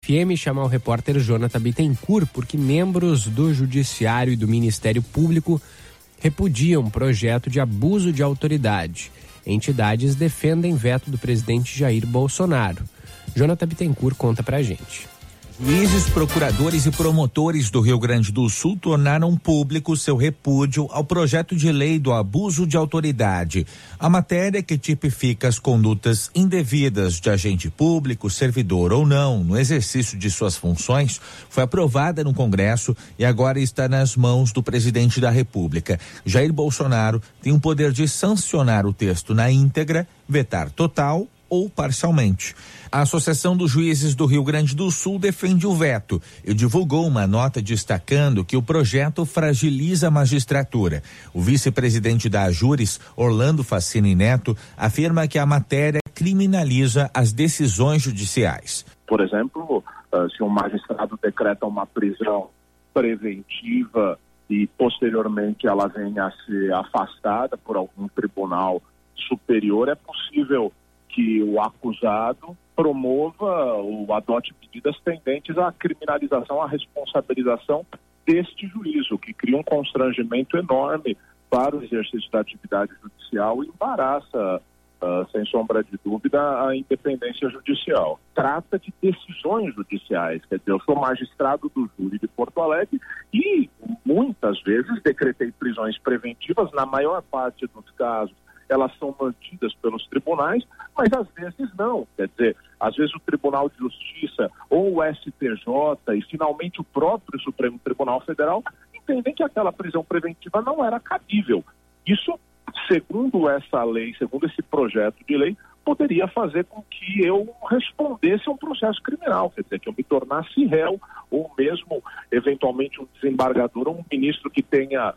FM chamar o repórter Jonathan Bittencourt, porque membros do Judiciário e do Ministério Público repudiam um projeto de abuso de autoridade. Entidades defendem veto do presidente Jair Bolsonaro. Jonathan Bittencourt conta pra gente. Juízes, procuradores e promotores do Rio Grande do Sul tornaram público seu repúdio ao projeto de lei do abuso de autoridade. A matéria, que tipifica as condutas indevidas de agente público, servidor ou não, no exercício de suas funções, foi aprovada no Congresso e agora está nas mãos do presidente da República. Jair Bolsonaro tem o poder de sancionar o texto na íntegra, vetar total ou parcialmente. A Associação dos Juízes do Rio Grande do Sul defende o veto e divulgou uma nota destacando que o projeto fragiliza a magistratura. O vice-presidente da AJURES, Orlando Facini Neto, afirma que a matéria criminaliza as decisões judiciais. Por exemplo, se um magistrado decreta uma prisão preventiva e posteriormente ela venha a ser afastada por algum tribunal superior, é possível que o acusado promova ou adote medidas tendentes à criminalização, à responsabilização deste juízo, que cria um constrangimento enorme para o exercício da atividade judicial e embaraça, sem sombra de dúvida, a independência judicial. Trata de decisões judiciais, quer dizer, eu sou magistrado do júri de Porto Alegre e muitas vezes decretei prisões preventivas, na maior parte dos casos elas são mantidas pelos tribunais, mas às vezes não. Quer dizer, às vezes o Tribunal de Justiça ou o STJ e finalmente o próprio Supremo Tribunal Federal entendem que aquela prisão preventiva não era cabível. Isso, segundo essa lei, segundo esse projeto de lei, poderia fazer com que eu respondesse a um processo criminal, quer dizer, que eu me tornasse réu ou mesmo, eventualmente, um desembargador ou um ministro que tenha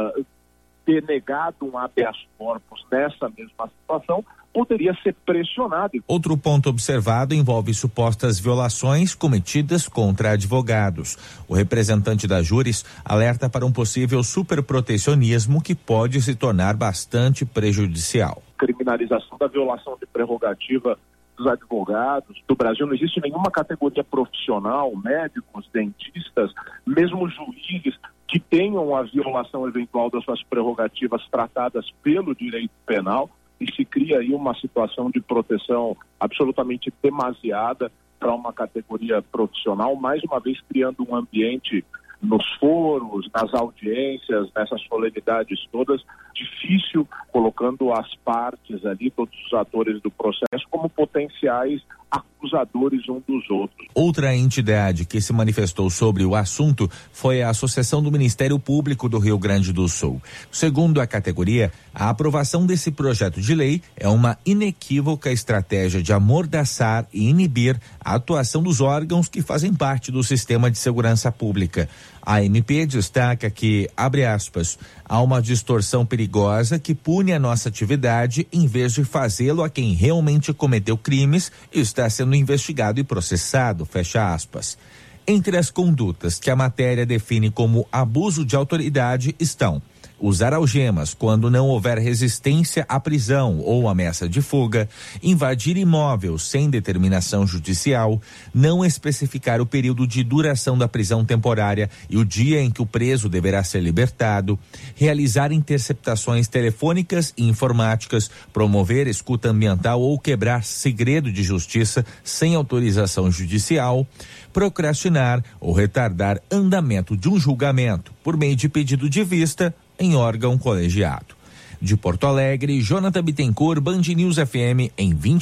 denegado um habeas corpus nessa mesma situação, poderia ser pressionado. Outro ponto observado envolve supostas violações cometidas contra advogados. O representante da AJURES alerta para um possível superprotecionismo que pode se tornar bastante prejudicial. Criminalização da violação de prerrogativa dos advogados do Brasil. Não existe nenhuma categoria profissional, médicos, dentistas, mesmo juízes, que tenham a violação eventual das suas prerrogativas tratadas pelo direito penal, e se cria aí uma situação de proteção absolutamente demasiada para uma categoria profissional, mais uma vez criando um ambiente nos foros, nas audiências, nessas solenidades todas, difícil, colocando as partes ali, todos os atores do processo, como potenciais acusadores um dos outros. Outra entidade que se manifestou sobre o assunto foi a Associação do Ministério Público do Rio Grande do Sul. Segundo a categoria, a aprovação desse projeto de lei é uma inequívoca estratégia de amordaçar e inibir a atuação dos órgãos que fazem parte do sistema de segurança pública. A MP destaca que, abre aspas, há uma distorção perigosa que pune a nossa atividade em vez de fazê-lo a quem realmente cometeu crimes e está sendo investigado e processado, fecha aspas. Entre as condutas que a matéria define como abuso de autoridade estão usar algemas quando não houver resistência à prisão ou ameaça de fuga, invadir imóvel sem determinação judicial, não especificar o período de duração da prisão temporária e o dia em que o preso deverá ser libertado, realizar interceptações telefônicas e informáticas, promover escuta ambiental ou quebrar segredo de justiça sem autorização judicial, procrastinar ou retardar andamento de um julgamento por meio de pedido de vista em órgão colegiado. De Porto Alegre, Jonathan Bittencourt, Band News FM, em 20